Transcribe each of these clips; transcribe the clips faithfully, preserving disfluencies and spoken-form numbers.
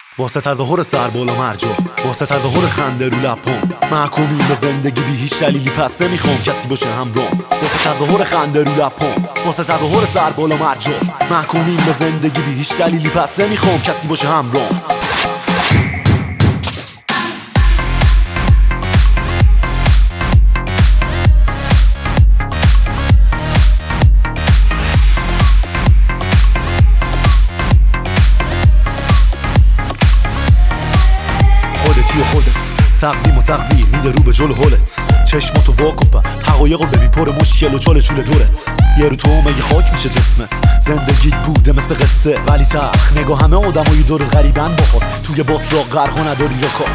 واسه تظاهر سر بالا مرجا، واسه تظاهر خنده رو لپام، محکومیم به زندگی بی هیچ دلیلی پس نمیخوام کسی باشه همراهم. واسه تظاهر خنده رو لپام، واسه تظاهر سر بالا مرجا، محکومیم به زندگی بی هیچ دلیلی پس نمیخوام کسی باشه همراهم. خودتی و خودت، تقدیم و تقدیر میده رو به جلو حالت. چشماتو واکن، حقایقو ببین پر مشکل و چاله چوله دورت. یه رو تو مگه خاک میشه جسمت، زندگیت بوده مثل قصه ولی تلخ. نگاه همه آدمای دور غریبن باهات، توی باطلاق غرق و نداری یا کار.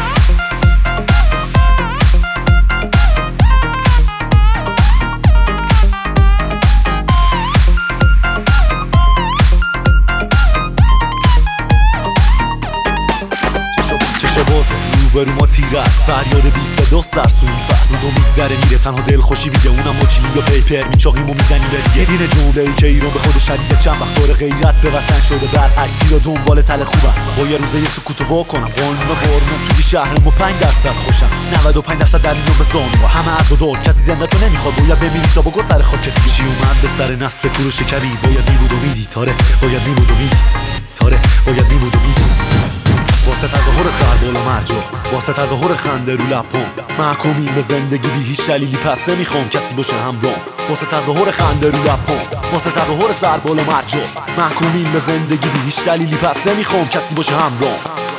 چشه بازه روبرو ما تیره است، فریاد بی صدا سرسون فست. روزو میگذره میره تنها دل خوشی بیده، اونم مچیلی یا پیپر میچاقیم و میزنی به یه دینه جمله ای که ایران به خود شدیده. چند وقت داره غیرت به وطن شده برعکس، تیرا دنبال تله خوبم. با یه روزه یه سکوتو واکنم، قانون بارمون توی شهر ما پنج درصد خوشم، نود و پنج درصد در اینو به زانو. همه از و دار کسی زندتو نمیخواد، باید بمیری تا با گل سر خاک دیگه. چی اومد به سر نسل کور شکری، باید میبود و میدی تاره، باید میبود و میدی تاره، باید میبود و میدی. واسه تظاهر سر بالا مرجا، واسه تظاهر خنده رو لپام، محکومیم به زندگی بی هیچ دلیلی پس نمیخوام کسی باشه همراهم. واسه تظاهر خنده رو لپام، واسه تظاهر سر بالا مرجا، محکومیم به زندگی بی هیچ دلیلی پس نمیخوام کسی باشه همراهم.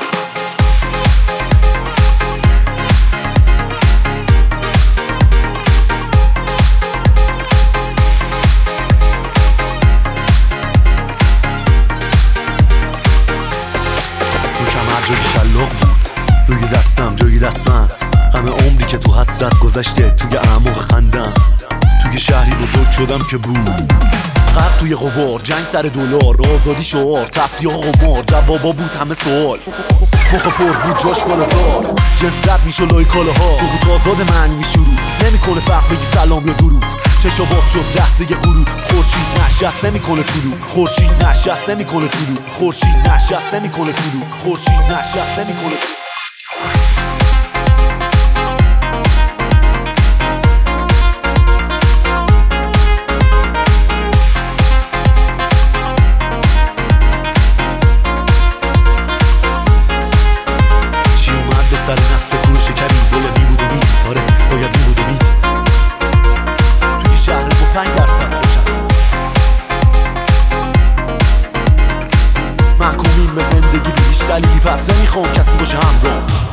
جایی شلاق بود روی دستم، جایی دستبند، غم عمری که تو حسرت گذشته توی اعماق خندم. توی شهری بزرگ شدم که بود غرق توی غبار، جنگ سر دلار، آزادی شعار، تفریح و قمار، جوابا بود همه سوال. مخ پر بود جاش بالاتر، جنس رد میشه لای کالاها، سقوط آزاد معنی شروع نمیکنه فرق بگی سلام یا درود. چشا باز شد لحظه غروب، خورشید نشست نمیکنه طلوع، خورشید نشست نمیکنه طلوع، خورشید نشست نمیکنه طلوع، خورشید نشست نمیکنه طلوع. چی اومد به سر نسل کور شکری، باید میبود و میدید تاره، باید میبود و میدید. شهر با پنج درصد خوشم، محکومیم به زندگی بی هیچ دلیلی پس نمیخوام کسی باشه همراهم.